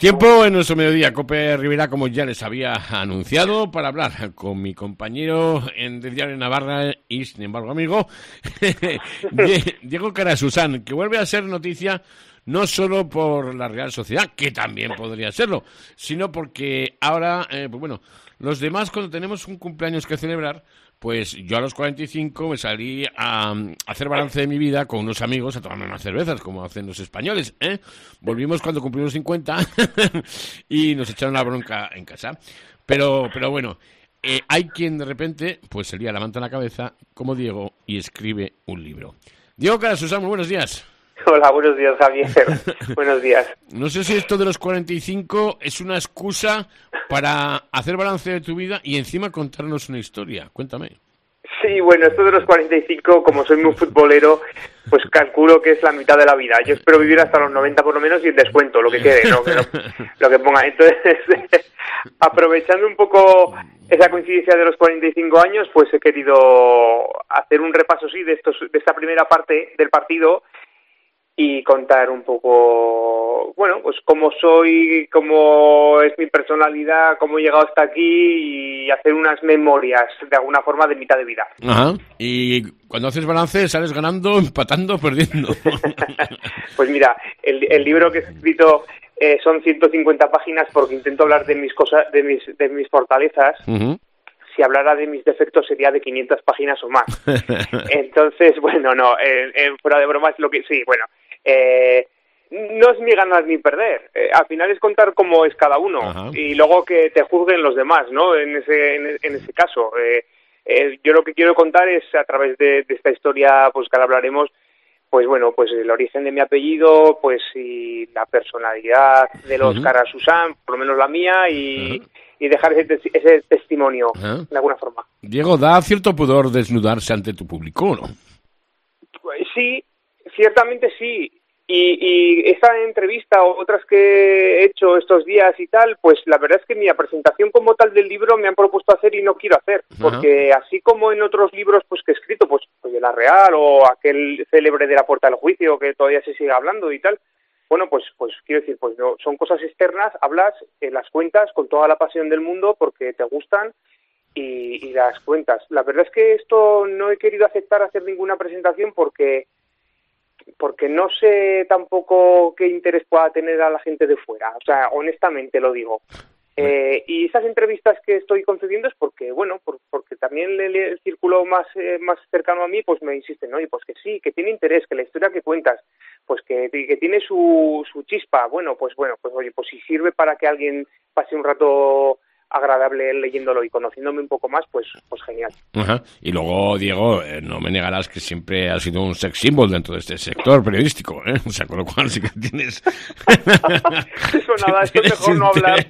Tiempo en nuestro mediodía, COPE Rivera, como ya les había anunciado, para hablar con mi compañero en el Diario de Navarra y, sin embargo, amigo, Diego Carasusán, que vuelve a ser noticia no solo por la Real Sociedad, que también podría serlo, sino porque ahora, pues bueno, los demás cuando tenemos un cumpleaños que celebrar, pues yo a los 45 me salí a hacer balance de mi vida con unos amigos a tomarme unas cervezas, como hacen los españoles, ¿eh? Volvimos cuando cumplimos 50 y nos echaron la bronca en casa. Pero bueno, hay quien de repente pues se lía la manta en la cabeza, como Diego, y escribe un libro. Diego Carasusán, muy buenos días. Hola, buenos días, Javier. Buenos días. No sé si esto de los 45 es una excusa para hacer balance de tu vida y encima contarnos una historia. Cuéntame. Sí, bueno, esto de los 45, como soy muy futbolero, pues calculo que es la mitad de la vida. Yo espero vivir hasta los 90 por lo menos y el descuento, lo que quede, ¿no? Lo que ponga. Entonces, aprovechando un poco esa coincidencia de los 45 años, pues he querido hacer un repaso, sí, de esta primera parte del partido y contar un poco, bueno, pues cómo soy, cómo es mi personalidad, cómo he llegado hasta aquí y hacer unas memorias, de alguna forma, de mitad de vida. Ajá. Y cuando haces balance, ¿sales ganando, empatando, perdiendo? Pues mira, el libro que he escrito son 150 páginas porque intento hablar de mis cosas, de mis fortalezas. Uh-huh. Si hablara de mis defectos sería de 500 páginas o más. Entonces, bueno, no, fuera de bromas, lo que sí, bueno, no es ni ganar ni perder. Al final es contar cómo es cada uno. Ajá. Y luego que te juzguen los demás, ¿no? En ese caso. Yo lo que quiero contar es, a través de esta historia, pues que ahora hablaremos, pues bueno, pues el origen de mi apellido, pues y la personalidad de los Carasusán, por lo menos la mía, y dejar ese testimonio, de alguna forma. Diego, ¿da cierto pudor desnudarse ante tu público, no? Sí, ciertamente sí. Y esta entrevista o otras que he hecho estos días y tal, pues la verdad es que mi presentación como tal del libro me han propuesto hacer y no quiero hacer, porque así como en otros libros pues que he escrito, pues de La Real o aquel célebre de La Puerta del Juicio que todavía se sigue hablando y tal, bueno, pues quiero decir, pues no, son cosas externas, hablas, las cuentas con toda la pasión del mundo porque te gustan y las cuentas. La verdad es que esto no he querido aceptar hacer ninguna presentación porque no sé tampoco qué interés pueda tener a la gente de fuera, o sea, honestamente lo digo. Y esas entrevistas que estoy concediendo es porque, bueno, porque también el círculo más cercano a mí, pues me insisten, ¿no? Y pues que sí, que tiene interés, que la historia que cuentas, pues que tiene su chispa, pues oye, pues si sirve para que alguien pase un rato agradable leyéndolo y conociéndome un poco más, pues genial. Ajá. Y luego, Diego, no me negarás que siempre has sido un sex symbol dentro de este sector periodístico, ¿eh? O sea, con lo cual sí que tienes... Eso nada, esto es mejor no hablar.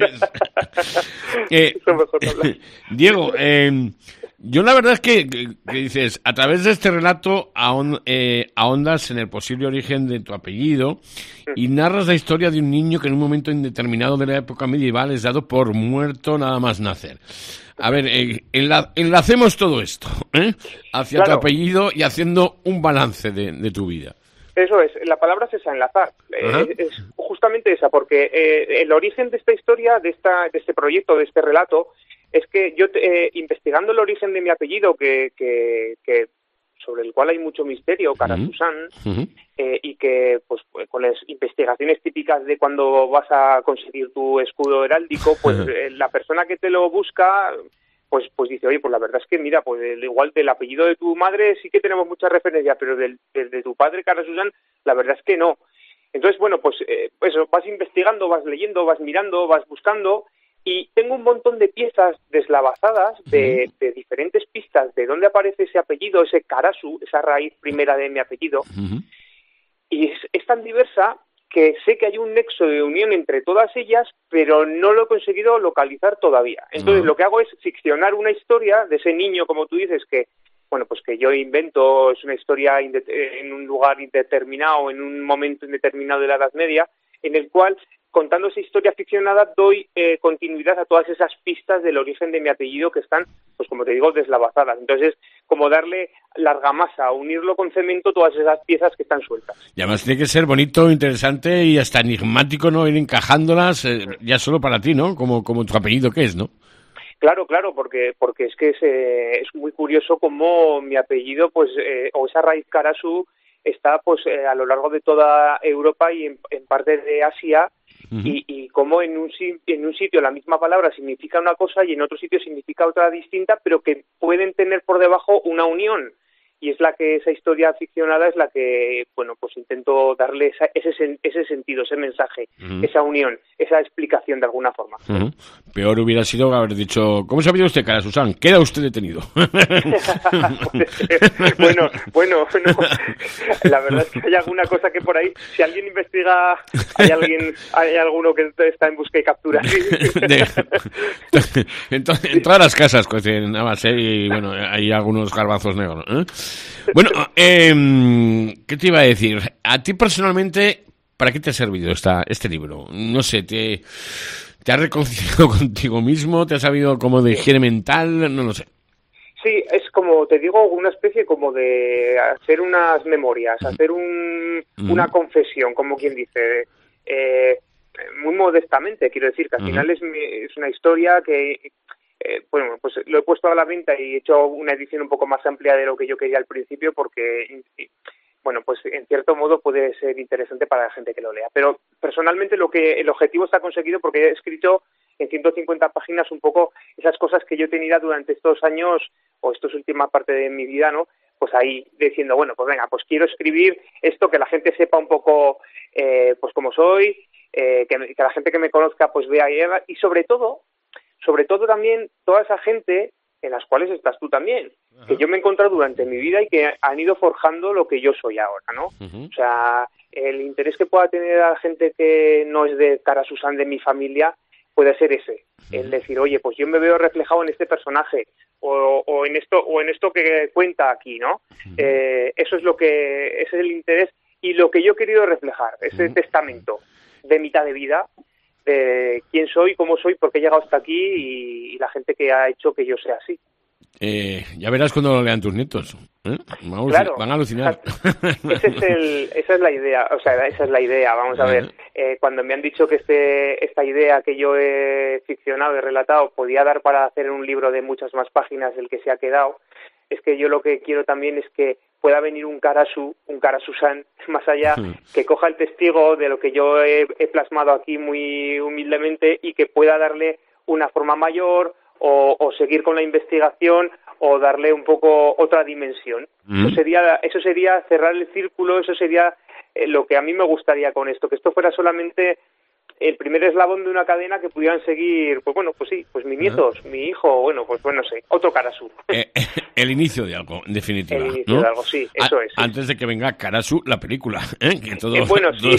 Eso mejor no hablar. Diego, yo la verdad es que dices, a través de este relato ahondas en el posible origen de tu apellido y narras la historia de un niño que en un momento indeterminado de la época medieval es dado por muerto nada más nacer. A ver, enlacemos todo esto, hacia tu apellido y haciendo un balance de tu vida. Eso es, la palabra es esa, enlazar. Es justamente esa, porque el origen de esta historia, de este proyecto, de este relato, es que yo, investigando el origen de mi apellido, que sobre el cual hay mucho misterio, Carasusán, y que pues con las investigaciones típicas de cuando vas a conseguir tu escudo heráldico, pues la persona que te lo busca, pues dice, oye, pues la verdad es que mira, pues igual del apellido de tu madre sí que tenemos mucha referencia, pero del de tu padre, Carasusán, la verdad es que no. Entonces, bueno, pues eso, vas investigando, vas leyendo, vas mirando, vas buscando, y tengo un montón de piezas deslavazadas de diferentes pistas de dónde aparece ese apellido, ese Carasu, esa raíz primera de mi apellido. Y es tan diversa que sé que hay un nexo de unión entre todas ellas, pero no lo he conseguido localizar todavía. Entonces lo que hago es ficcionar una historia de ese niño, como tú dices, que bueno, pues que yo invento, es una historia en un lugar indeterminado, en un momento indeterminado de la Edad Media, en el cual contando esa historia ficcionada doy continuidad a todas esas pistas del origen de mi apellido que están, pues como te digo, deslavazadas. Entonces, como darle largamasa, unirlo con cemento, todas esas piezas que están sueltas. Y además tiene que ser bonito, interesante y hasta enigmático, ¿no? Ir encajándolas ya solo para ti, ¿no? Como tu apellido que es, ¿no? Claro, porque es que es muy curioso cómo mi apellido, pues, o esa raíz Karasu está, pues, a lo largo de toda Europa y en parte de Asia, y cómo en un sitio la misma palabra significa una cosa y en otro sitio significa otra distinta, pero que pueden tener por debajo una unión. Y es esa historia ficcionada es la que, bueno, pues intento darle ese sentido, ese mensaje, esa unión, esa explicación de alguna forma. Peor hubiera sido haber dicho, ¿cómo se ha pedido usted, Cara Susan? Queda usted detenido. Bueno, la verdad es que hay alguna cosa que por ahí, si alguien investiga, hay alguno que está en busca y captura. En todas las casas cuecen nada más, y bueno, hay algunos garbanzos negros, ¿eh? Bueno, ¿qué te iba a decir? A ti personalmente, ¿para qué te ha servido este libro? No sé, ¿te has reconciliado contigo mismo? ¿Te has sabido como de higiene mental? No lo sé. Sí, es como, te digo, una especie como de hacer unas memorias, hacer una confesión, como quien dice, muy modestamente, quiero decir, que al final es una historia que... bueno, pues lo he puesto a la venta y he hecho una edición un poco más amplia de lo que yo quería al principio porque, bueno, pues en cierto modo puede ser interesante para la gente que lo lea. Pero personalmente el objetivo está conseguido porque he escrito en 150 páginas un poco esas cosas que yo he tenido durante estos años o esta última parte de mi vida, ¿no? Pues ahí diciendo, bueno, pues venga, pues quiero escribir esto, que la gente sepa un poco pues cómo soy, que la gente que me conozca pues vea y sobre todo también toda esa gente en las cuales estás tú también, que yo me he encontrado durante mi vida y que han ido forjando lo que yo soy ahora, ¿no? O sea, el interés que pueda tener a la gente que no es de Cara Susan de mi familia puede ser ese, el decir, oye, pues yo me veo reflejado en este personaje o en esto que cuenta aquí, ¿no? Eso es ese es el interés y lo que yo he querido reflejar, ese testamento de mitad de vida, de quién soy, cómo soy, por qué he llegado hasta aquí y la gente que ha hecho que yo sea así. Ya verás cuando lo lean tus nietos. Claro, van a alucinar. Esa es la idea, o sea, esa es la idea. Vamos a ver, cuando me han dicho que esta idea que yo he ficcionado, he relatado, podía dar para hacer un libro de muchas más páginas del que se ha quedado, es que yo lo que quiero también es que pueda venir un Cara Susan más allá, que coja el testigo de lo que yo he plasmado aquí muy humildemente y que pueda darle una forma mayor o seguir con la investigación o darle un poco otra dimensión. Eso sería cerrar el círculo, eso sería lo que a mí me gustaría con esto, que esto fuera solamente el primer eslabón de una cadena que pudieran seguir, pues bueno, pues sí, pues mis nietos, mi hijo, bueno, pues no sé, otro Karasu. El inicio de algo, en definitiva. El inicio de algo, sí, eso es. Antes de que venga Karasu, la película, que todo, bueno, sí.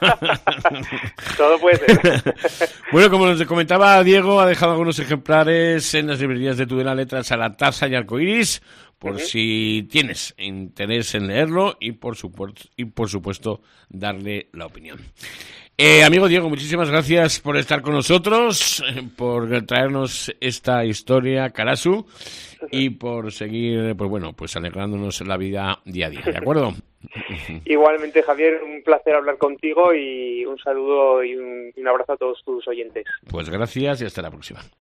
Todo puede ser. Bueno, como nos comentaba Diego, ha dejado algunos ejemplares en las librerías de Tudela Letras a la Taza y Arcoiris, por si tienes interés en leerlo y por supuesto darle la opinión. Amigo Diego, muchísimas gracias por estar con nosotros, por traernos esta historia, Karasu, y por seguir, pues bueno, pues alegrándonos la vida día a día, ¿de acuerdo? Igualmente, Javier, un placer hablar contigo y un saludo y un abrazo a todos tus oyentes. Pues gracias y hasta la próxima.